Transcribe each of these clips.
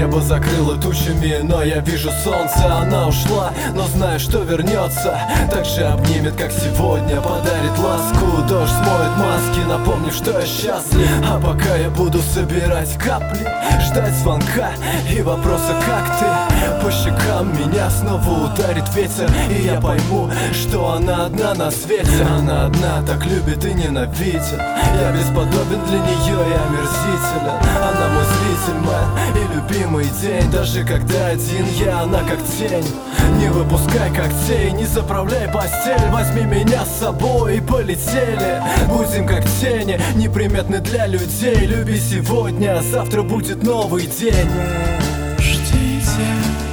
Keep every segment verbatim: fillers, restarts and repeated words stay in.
Небо закрыло тучами, но я вижу солнце. Она ушла, но знаю, что вернется. Так же обнимет, как сегодня, подарит ласку. Дождь смоет маски, напомнив, что я счастлив. А пока я буду собирать капли, ждать звонка и вопроса, как ты. По щекам меня снова ударит ветер, и я пойму, что она одна на свете. Она одна, так любит и ненавидит. Я бесподобен для нее и омерзителен. Она мой зритель, мэн, и любимый день. Даже когда один я, она как тень. Не выпускай когтей, не заправляй постель. Возьми меня с собой и полетели. Будем как тени, неприметны для людей. Люби сегодня, завтра будет новый день. Ждите,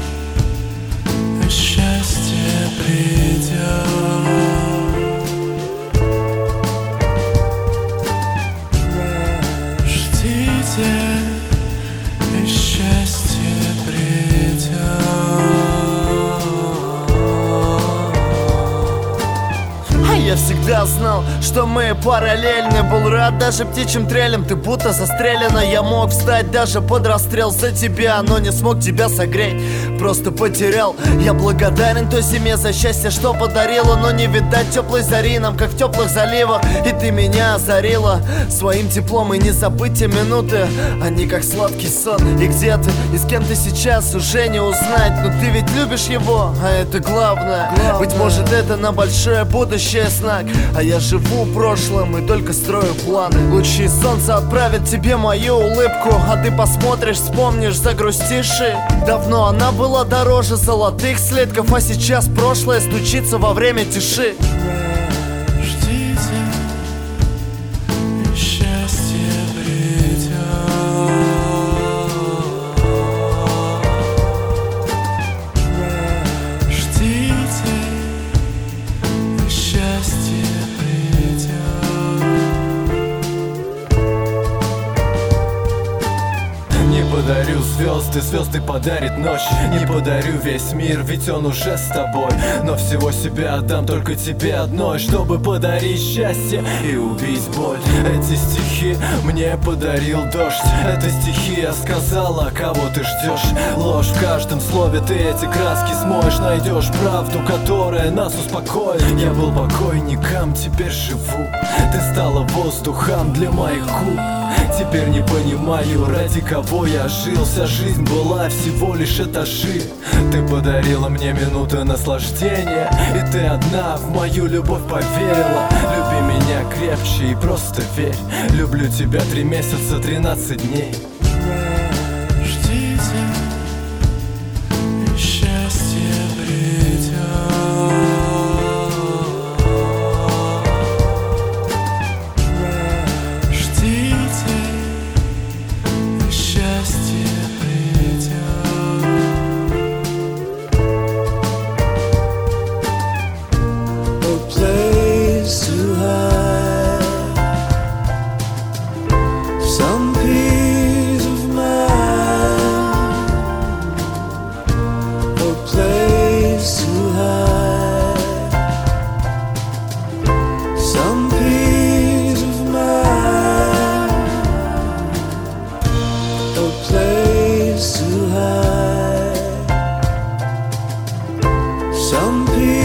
счастье придет. Ждите, и счастье придет. А я всегда знал, что мы параллельны. Был рад даже птичьим трелям. Ты будто застрелена. Я мог встать даже под расстрел за тебя, но не смог тебя согреть, просто потерял. Я благодарен той зиме за счастье, что подарила. Но не видать теплой зари нам, как в теплых заливах. И ты меня озарила своим теплом. И не забыть те минуты, они как сладкий сон. И где ты, и с кем ты сейчас, уже не узнать. Но ты ведь любишь его, а это главное, главное. Быть может, это на большое будущее знак. А я живу прошлым и только строю планы. Лучи солнца отправят тебе мою улыбку, а ты посмотришь, вспомнишь, загрустишь. И давно она была дороже золотых слитков, а сейчас прошлое стучится во время тиши. Ждите, и счастье придет. Ждите, и счастье придет. Не подарю звезды, звезды подарит ночь. Не подарю весь мир, ведь он уже с тобой. Но всего себя отдам только тебе одной, чтобы подарить счастье и убить боль. Эти стихи мне подарил дождь. Это стихи я сказала, кого ты ждешь. Ложь в каждом слове, ты эти краски смоешь. Найдешь правду, которая нас успокоит. Я был покойником, теперь живу. Ты стала воздухом для моих губ. Теперь не понимаю, ради кого я жил. Вся жизнь была всего лишь этажи. Ты подарила мне минуты наслаждения, и ты одна в мою любовь поверила. Люби меня крепче и просто верь. Люблю тебя три месяца, тринадцать дней. Ждите, и счастье придет. Ждите, и счастье придет. A place to hide some peace of mind. A place to hide some peace of mind. A place to hide some peace.